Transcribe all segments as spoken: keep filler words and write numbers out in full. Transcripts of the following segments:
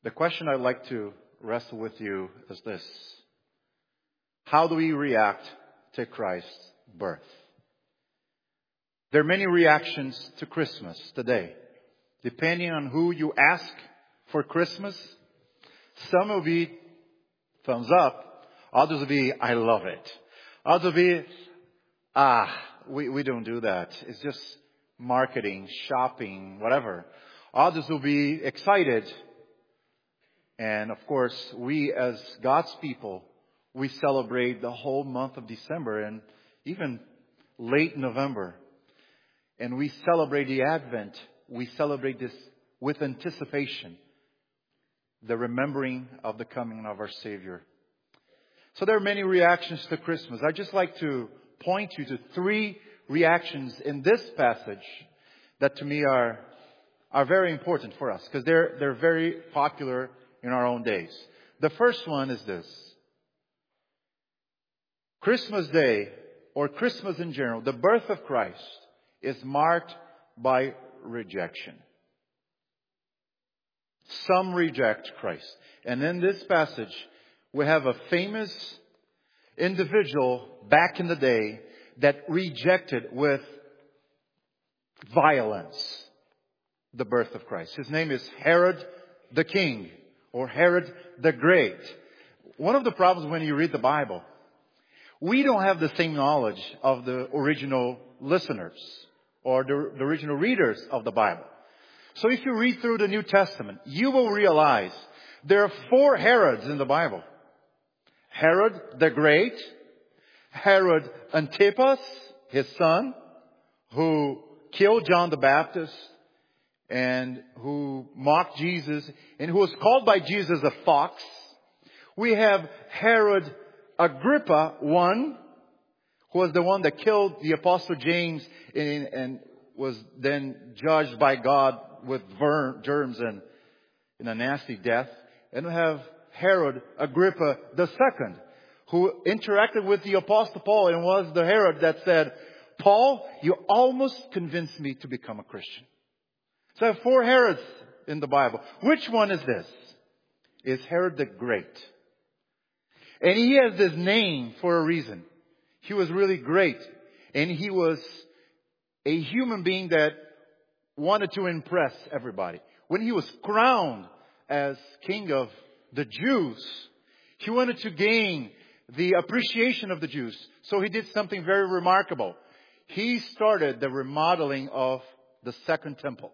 The question I'd like to wrestle with you is this. How do we react to Christ's birth? There are many reactions to Christmas today. Depending on who you ask for Christmas, some will be thumbs up. Others will be, I love it. Others will be, ah, we, we don't do that. It's just marketing, shopping, whatever. Others will be excited. And of course, we as God's people, we celebrate the whole month of December and even late November. And we celebrate the Advent. We celebrate this with anticipation. The remembering of the coming of our Savior. So there are many reactions to Christmas. I'd just like to point you to three reactions in this passage that to me are, are very important for us. Because they're, they're very popular in our own days. The first one is this. Christmas Day, or Christmas in general, the birth of Christ, is marked by rejection. Some reject Christ. And in this passage, we have a famous individual back in the day that rejected with violence the birth of Christ. His name is Herod the King, or Herod the Great. One of the problems when you read the Bible, we don't have the same knowledge of the original listeners or the, the original readers of the Bible. So if you read through the New Testament, you will realize there are four Herods in the Bible. Herod the Great, Herod Antipas, his son, who killed John the Baptist and who mocked Jesus and who was called by Jesus a fox. We have Herod Agrippa the First, who was the one that killed the Apostle James and, and was then judged by God with ver- germs and in a nasty death. And we have Herod Agrippa the Second, who interacted with the Apostle Paul and was the Herod that said, Paul, you almost convinced me to become a Christian. So I have four Herods in the Bible. Which one is this? Is Herod the Great. And he has this name for a reason. He was really great. And he was a human being that wanted to impress everybody. When he was crowned as king of the Jews, he wanted to gain the appreciation of the Jews. So he did something very remarkable. He started the remodeling of the Second Temple.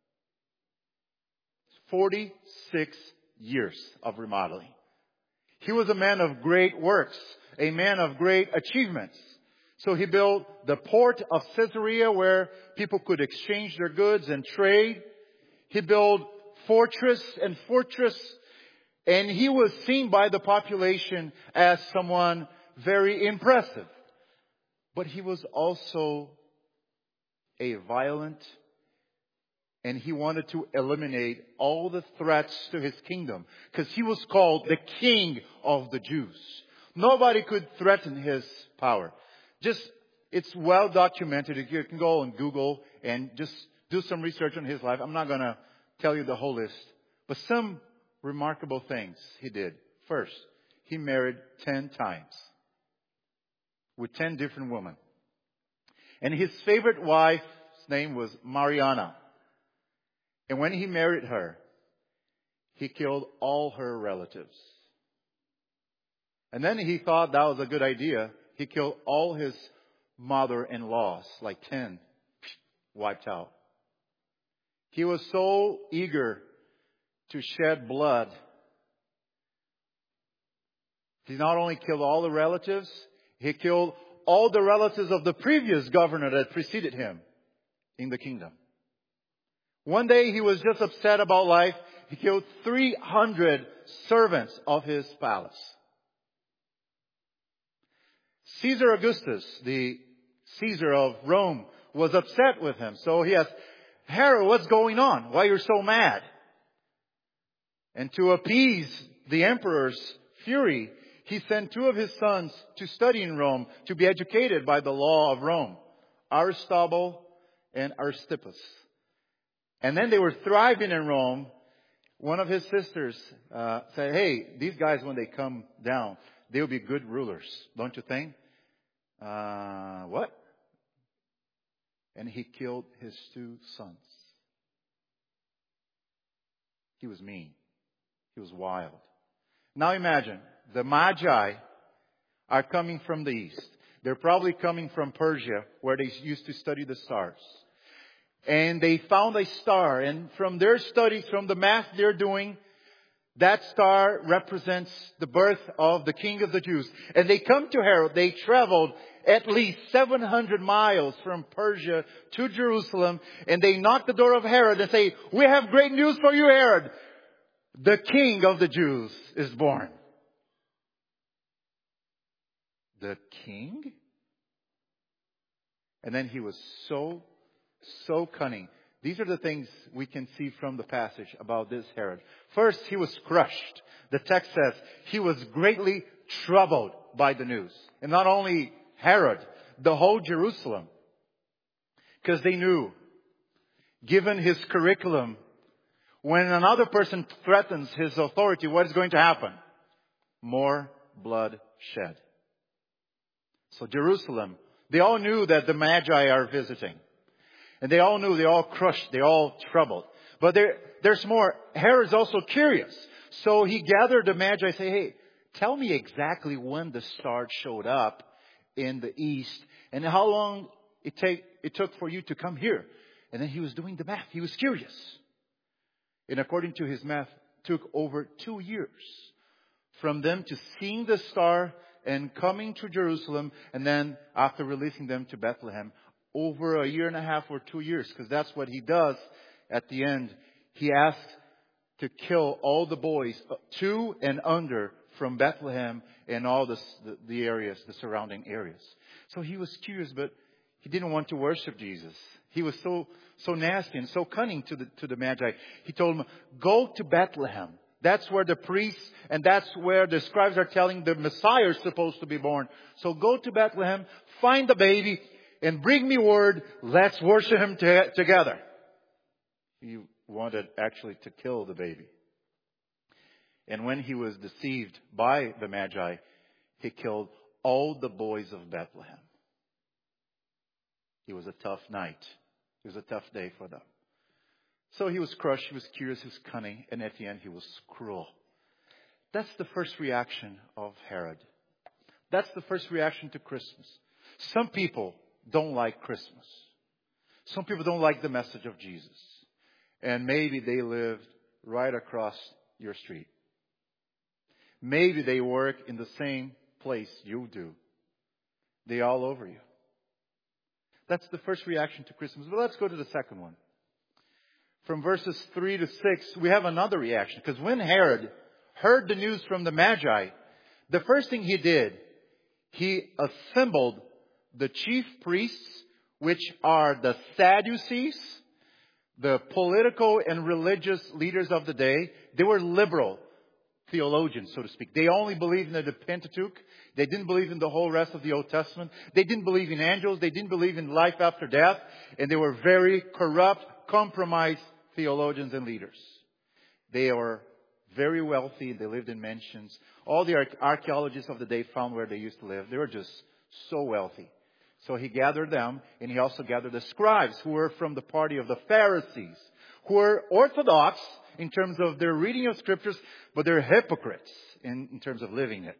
forty-six years of remodeling. He was a man of great works, a man of great achievements. So he built the port of Caesarea where people could exchange their goods and trade. He built fortress and fortress. And he was seen by the population as someone very impressive. But he was also a violent, and he wanted to eliminate all the threats to his kingdom. Because he was called the King of the Jews. Nobody could threaten his power. Just, it's well documented. You can go on Google and just do some research on his life. I'm not going to tell you the whole list. But some remarkable things he did. First, he married ten times. With ten different women. And his favorite wife's name was Mariana. And when he married her, he killed all her relatives. And then he thought that was a good idea. He killed all his mother-in-laws, like ten, wiped out. He was so eager to shed blood. He not only killed all the relatives, he killed all the relatives of the previous governor that preceded him in the kingdom. One day he was just upset about life. He killed three hundred servants of his palace. Caesar Augustus, the Caesar of Rome, was upset with him. So he asked, Herod, what's going on? Why you're so mad? And to appease the emperor's fury, he sent two of his sons to study in Rome, to be educated by the law of Rome. Aristotle and Aristippus. And then they were thriving in Rome. One of his sisters uh, said, hey, these guys, when they come down, they'll be good rulers, don't you think? Uh, what? And he killed his two sons. He was mean. He was wild. Now imagine, the Magi are coming from the east. They're probably coming from Persia, where they used to study the stars. And they found a star, and from their studies, from the math they're doing, that star represents the birth of the King of the Jews. And they come to Herod. They traveled at least seven hundred miles from Persia to Jerusalem. And they knock the door of Herod and say, we have great news for you, Herod. The King of the Jews is born. The King? And then he was so, so cunning. These are the things we can see from the passage about this Herod. First, he was crushed. The text says he was greatly troubled by the news. And not only Herod, the whole Jerusalem. Because they knew, given his curriculum, when another person threatens his authority, what is going to happen? More blood shed. So Jerusalem, they all knew that the Magi are visiting. And they all knew, they all crushed, they all troubled. But there, there's more. Herod's also curious. So he gathered the Magi and said, hey, tell me exactly when the star showed up in the east and how long it, take, it took for you to come here. And then he was doing the math. He was curious. And according to his math, it took over two years from them to seeing the star and coming to Jerusalem, and then after releasing them to Bethlehem, over a year and a half or two years, because that's what he does at the end. He asks to kill all the boys, two and under, from Bethlehem and all the, the, the areas, the surrounding areas. So he was curious, but he didn't want to worship Jesus. He was so so nasty and so cunning to the to the Magi. He told them, go to Bethlehem. That's where the priests and that's where the scribes are telling the Messiah is supposed to be born. So go to Bethlehem, find the baby, and bring me word. Let's worship him t- together. He wanted actually to kill the baby. And when he was deceived by the Magi, he killed all the boys of Bethlehem. It was a tough night. It was a tough day for them. So he was crushed, he was curious, he was cunning, and at the end he was cruel. That's the first reaction of Herod. That's the first reaction to Christmas. Some people don't like Christmas. Some people don't like the message of Jesus. And maybe they live right across your street. Maybe they work in the same place you do. They're all over you. That's the first reaction to Christmas. But let's go to the second one. From verses three to six, we have another reaction. Because when Herod heard the news from the Magi, the first thing he did, he assembled the chief priests, which are the Sadducees, the political and religious leaders of the day. They were liberal theologians, so to speak. They only believed in the Pentateuch. They didn't believe in the whole rest of the Old Testament. They didn't believe in angels. They didn't believe in life after death. And they were very corrupt, compromised theologians and leaders. They were very wealthy. They lived in mansions. All the archaeologists of the day found where they used to live. They were just so wealthy. So he gathered them, and he also gathered the scribes who were from the party of the Pharisees, who were orthodox in terms of their reading of scriptures, but they're hypocrites in, in terms of living it.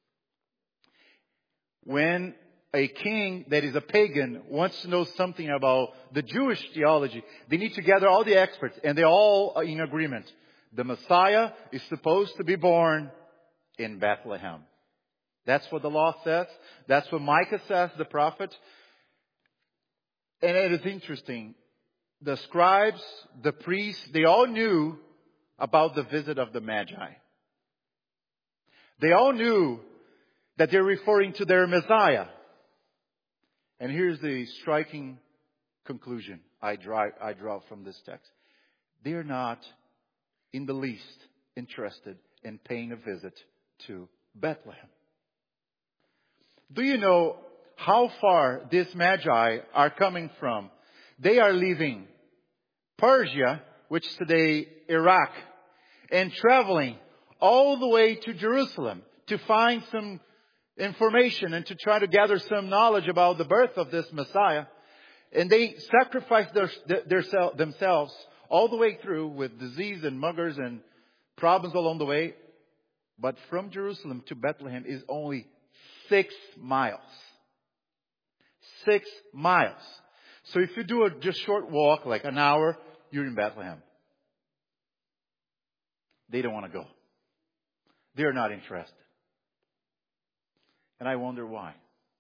When a king that is a pagan wants to know something about the Jewish theology, they need to gather all the experts, and they're all in agreement. The Messiah is supposed to be born in Bethlehem. That's what the law says. That's what Micah says, the prophet. And it is interesting. The scribes, the priests, they all knew about the visit of the Magi. They all knew that they're referring to their Messiah. And here's the striking conclusion I draw, I draw from this text. They're not in the least interested in paying a visit to Bethlehem. Do you know how far these Magi are coming from? They are leaving Persia, which is today Iraq. and traveling all the way to Jerusalem to find some information and to try to gather some knowledge about the birth of this Messiah. And they sacrificed their, their, themselves all the way through with disease and muggers and problems along the way. But from Jerusalem to Bethlehem is only six miles. Six miles. So if you do a just short walk, like an hour, you're in Bethlehem. They don't want to go. They're not interested. And I wonder why.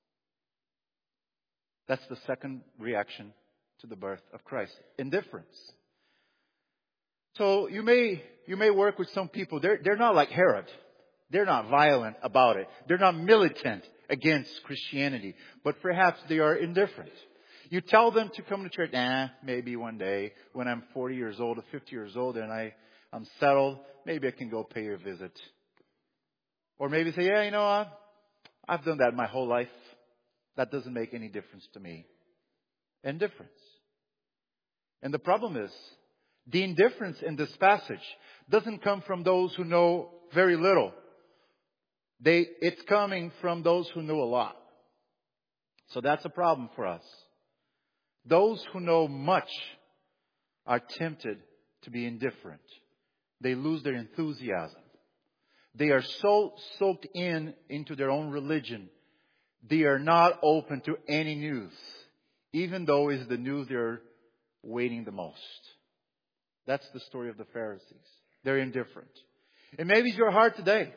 That's the second reaction to the birth of Christ. Indifference. So you may, you may work with some people. They're, they're not like Herod. They're not violent about it. They're not militant against Christianity. But perhaps they are indifferent. You tell them to come to church. Nah, maybe one day when I'm forty years old or fifty years old and I, I'm settled, maybe I can go pay a visit. Or maybe say, yeah, you know what? I've done that my whole life. That doesn't make any difference to me. Indifference. And the problem is, the indifference in this passage doesn't come from those who know very little. They, it's coming from those who know a lot. So that's a problem for us. Those who know much are tempted to be indifferent. They lose their enthusiasm. They are so soaked in into their own religion. They are not open to any news, even though it's the news they're waiting the most. That's the story of the Pharisees. They're indifferent. And maybe it's your heart today.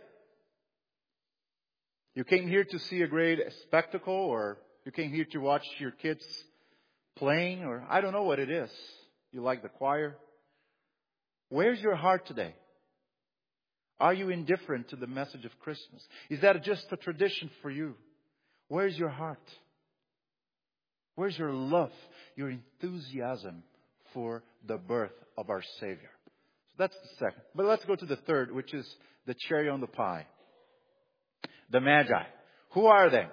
You came here to see a great spectacle, or you came here to watch your kids playing, or I don't know what it is. You like the choir. Where's your heart today? Are you indifferent to the message of Christmas? Is that just a tradition for you? Where's your heart? Where's your love, your enthusiasm for the birth of our Savior? So that's the second. But let's go to the third, which is the cherry on the pie. The Magi. Who are they?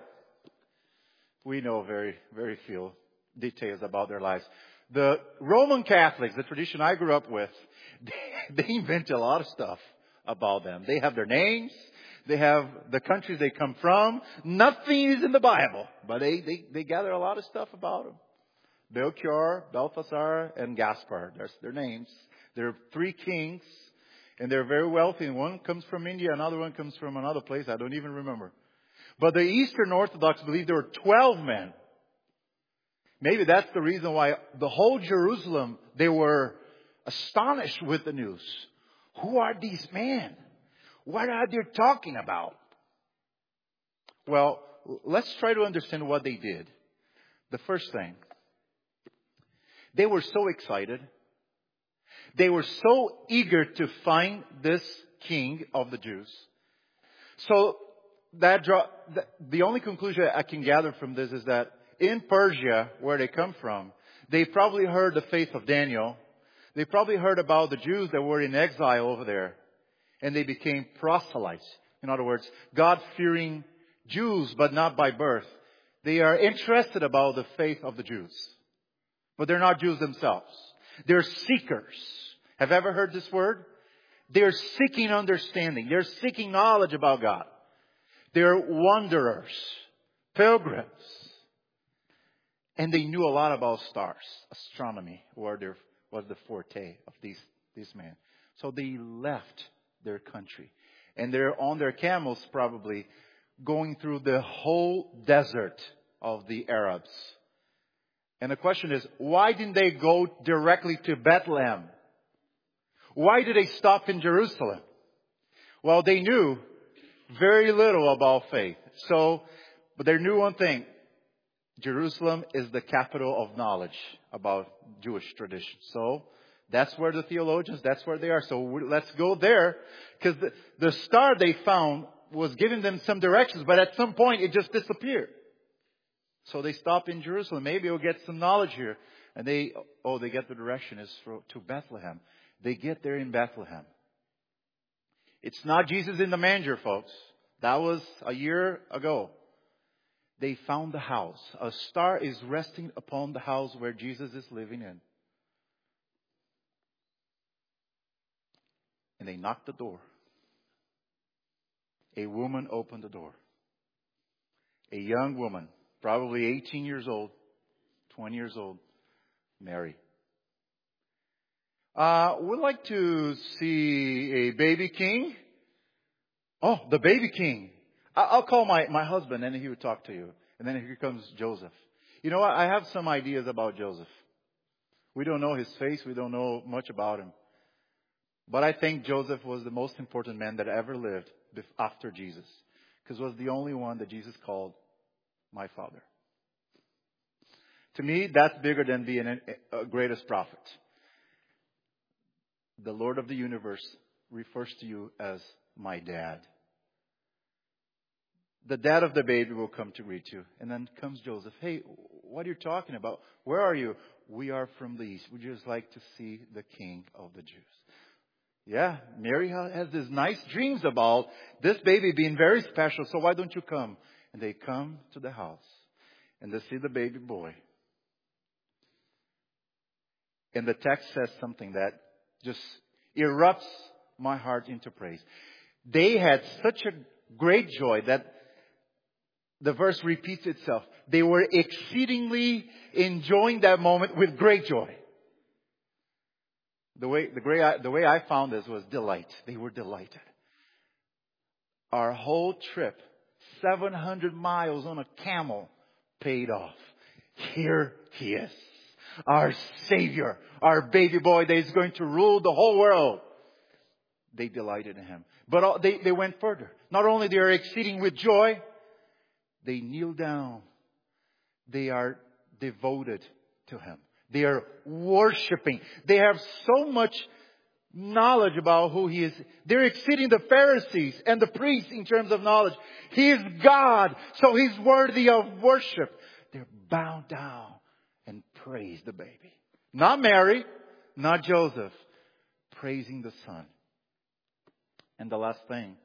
We know very, very few details about their lives. The Roman Catholics, the tradition I grew up with, they, they invent a lot of stuff about them. They have their names. They have the countries they come from. Nothing is in the Bible, but they, they, they gather a lot of stuff about them. Melchior, Balthasar, and Gaspar. There's their names. There are three kings, and they're very wealthy. One comes from India, another one comes from another place. I don't even remember. But the Eastern Orthodox believe there were twelve men. Maybe that's the reason why the whole Jerusalem, they were astonished with the news. Who are these men? What are they talking about? Well, let's try to understand what they did. The first thing, they were so excited. They were so eager to find this king of the Jews. So that draw, the only conclusion I can gather from this is that in Persia, where they come from, they probably heard the faith of Daniel. They probably heard about the Jews that were in exile over there. And they became proselytes. In other words, God-fearing Jews, but not by birth. They are interested about the faith of the Jews. But they're not Jews themselves. They're seekers. Have you ever heard this word? They're seeking understanding. They're seeking knowledge about God. They're wanderers, pilgrims. And they knew a lot about stars. Astronomy was their, was the forte of these, these men. So they left their country. And they're on their camels probably going through the whole desert of the Arabs. And the question is, why didn't they go directly to Bethlehem? Why did they stop in Jerusalem? Well, they knew very little about faith. So, but they knew one thing. Jerusalem is the capital of knowledge about Jewish tradition. So, that's where the theologians, that's where they are. So let's go there. Because the, the star they found was giving them some directions. But at some point, it just disappeared. So they stop in Jerusalem. Maybe we'll get some knowledge here. And they, oh, they get the direction is for, to Bethlehem. They get there in Bethlehem. It's not Jesus in the manger, folks. That was a year ago. They found the house. A star is resting upon the house where Jesus is living in. And they knocked the door. A woman opened the door. A young woman, probably eighteen years old, twenty years old, Mary. Uh, we'd like to see a baby king. Oh, the baby king. I'll call my, my husband and he will talk to you. And then here comes Joseph. You know what? I have some ideas about Joseph. We don't know his face. We don't know much about him. But I think Joseph was the most important man that ever lived after Jesus. Because was the only one that Jesus called my father. To me, that's bigger than being a, a greatest prophet. The Lord of the universe refers to you as my dad. The dad of the baby will come to greet you. And then comes Joseph. Hey, what are you talking about? Where are you? We are from the east. Would you just like to see the king of the Jews? Yeah, Mary has these nice dreams about this baby being very special. So why don't you come? And they come to the house. And they see the baby boy. And the text says something that just erupts my heart into praise. They had such a great joy that the verse repeats itself. They were exceedingly enjoying that moment with great joy. The way, the, way I, the way I found this was delight. They were delighted. Our whole trip, seven hundred miles on a camel, paid off. Here he is. Our Savior, our baby boy that is going to rule the whole world. They delighted in him. But they, they went further. Not only they are exceeding with joy, they kneel down. They are devoted to him. They are worshiping. They have so much knowledge about who he is. They're exceeding the Pharisees and the priests in terms of knowledge. He is God, so he's worthy of worship. They're bowed down and praise the baby. Not Mary, not Joseph. Praising the Son. And the last thing.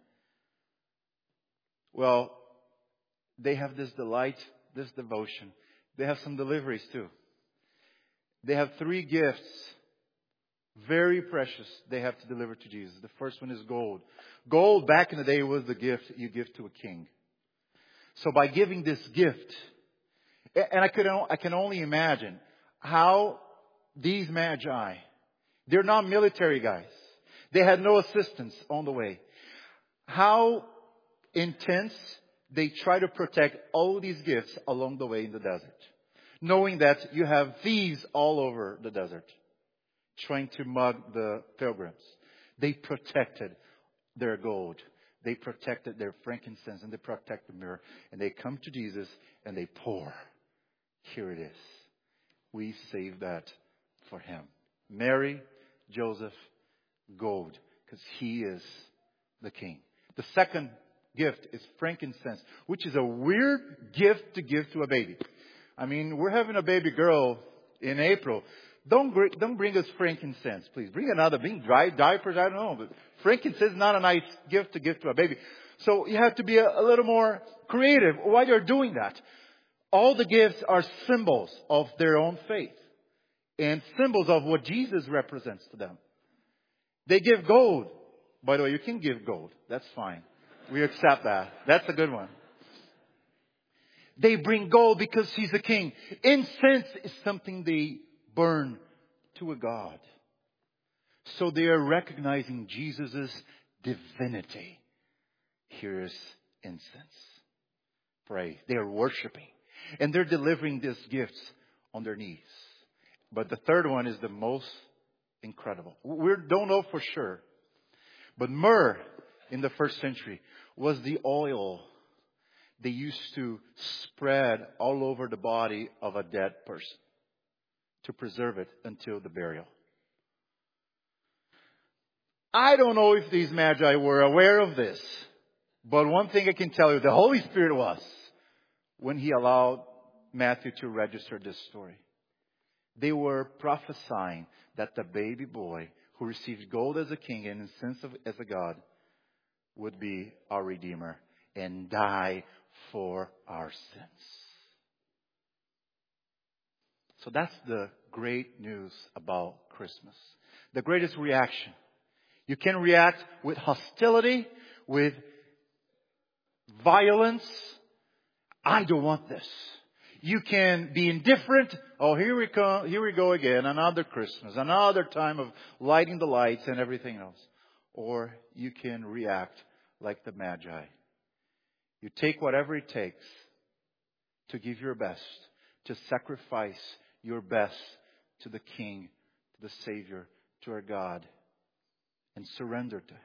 Well, they have this delight, this devotion. They have some deliveries too. They have three gifts, very precious, they have to deliver to Jesus. The first one is gold. Gold back in the day was the gift you give to a king. So by giving this gift, and I could I can only imagine how these magi, they're not military guys. They had no assistance on the way. How intense they try to protect all these gifts along the way in the desert. Knowing that you have thieves all over the desert trying to mug the pilgrims. They protected their gold. They protected their frankincense and they protect the myrrh. And they come to Jesus and they pour. Here it is. We save that for him. Mary, Joseph, gold. Because he is the king. The second gift is frankincense, which is a weird gift to give to a baby. I mean, we're having a baby girl in April. Don't don't bring us frankincense, please. Bring another. Bring dry diapers. I don't know, but frankincense is not a nice gift to give to a baby. So you have to be a, a little more creative while you're doing that. All the gifts are symbols of their own faith and symbols of what Jesus represents to them. They give gold. By the way, you can give gold. That's fine. We accept that. That's a good one. They bring gold because he's a king. Incense is something they burn to a god. So they are recognizing Jesus' divinity. Here's incense. Pray. They are worshiping. And they're delivering these gifts on their knees. But the third one is the most incredible. We don't know for sure. But myrrh in the first century was the oil they used to spread all over the body of a dead person to preserve it until the burial. I don't know if these magi were aware of this, but one thing I can tell you, the Holy Spirit was when he allowed Matthew to register this story. They were prophesying that the baby boy who received gold as a king and incense as a god would be our Redeemer and die for our sins. So that's the great news about Christmas. The greatest reaction You can react with hostility, with violence. I don't want this. You can be indifferent. Oh, here we go, here we go again. Another Christmas, another time of lighting the lights and everything else. Or you can react like the Magi. You take whatever it takes to give your best, to sacrifice your best to the King, to the Savior, to our God, and surrender to Him.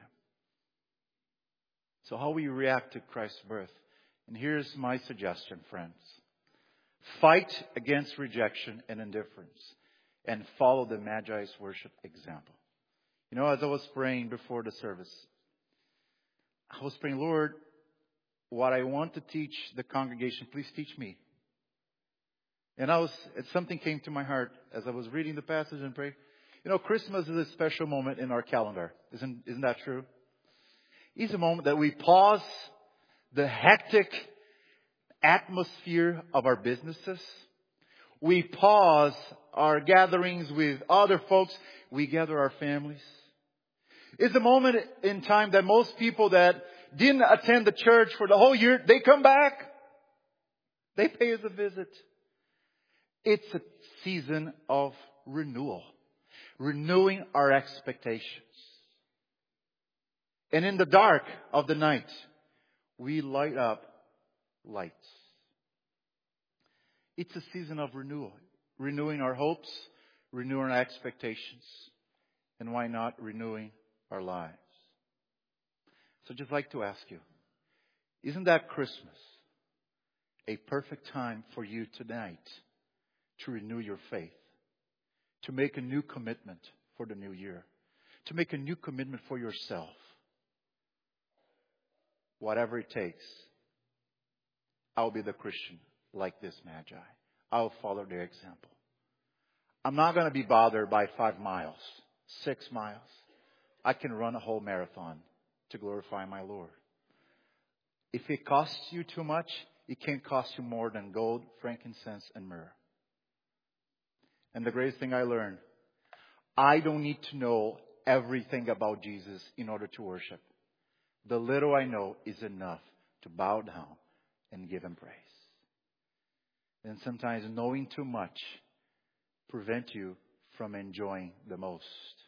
So how will you react to Christ's birth? And here's my suggestion, friends. Fight against rejection and indifference and follow the Magi's worship example. You know, as I was praying before the service, I was praying, Lord, what I want to teach the congregation, please teach me. And I was, something came to my heart as I was reading the passage and praying. You know, Christmas is a special moment in our calendar. Isn't, isn't that true? It's a moment that we pause the hectic atmosphere of our businesses. We pause our gatherings with other folks. We gather our families. It's a moment in time that most people that didn't attend the church for the whole year, they come back. They pay us a visit. It's a season of renewal. Renewing our expectations. And in the dark of the night, we light up lights. It's a season of renewal. Renewing our hopes, renewing our expectations. And why not renewing our lives? So I'd just like to ask you, isn't that Christmas a perfect time for you tonight to renew your faith? To make a new commitment for the new year. To make a new commitment for yourself. Whatever it takes, I'll be the Christian like this Magi. I'll follow their example. I'm not going to be bothered by five miles, six miles. I can run a whole marathon to glorify my Lord. If it costs you too much, it can't cost you more than gold, frankincense, and myrrh. And the greatest thing I learned, I don't need to know everything about Jesus in order to worship. The little I know is enough to bow down and give Him praise. And sometimes knowing too much prevents you from enjoying the most.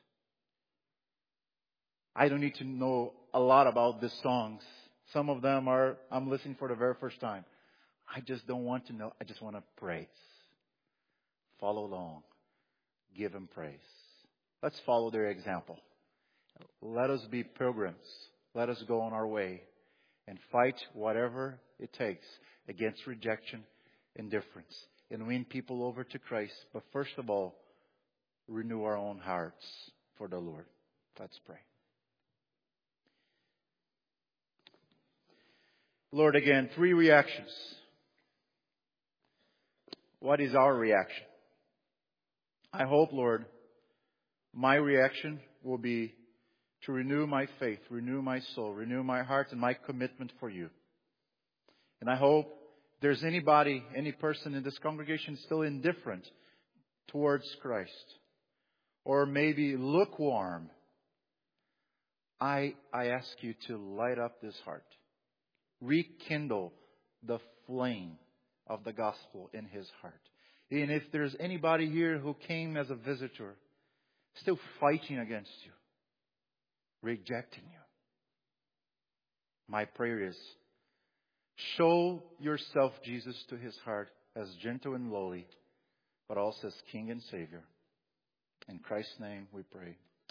I don't need to know a lot about the songs. Some of them are, I'm listening for the very first time. I just don't want to know. I just want to praise. Follow along. Give Him praise. Let's follow their example. Let us be pilgrims. Let us go on our way and fight whatever it takes against rejection, indifference, and win people over to Christ. But first of all, renew our own hearts for the Lord. Let's pray. Lord, again, three reactions. What is our reaction? I hope, Lord, my reaction will be to renew my faith, renew my soul, renew my heart and my commitment for You. And I hope there's anybody, any person in this congregation still indifferent towards Christ, or maybe lukewarm. I, I ask You to light up this heart. Rekindle the flame of the gospel in his heart. And if there's anybody here who came as a visitor, still fighting against You, rejecting You, my prayer is, show Yourself, Jesus, to his heart as gentle and lowly, but also as King and Savior. In Christ's name we pray.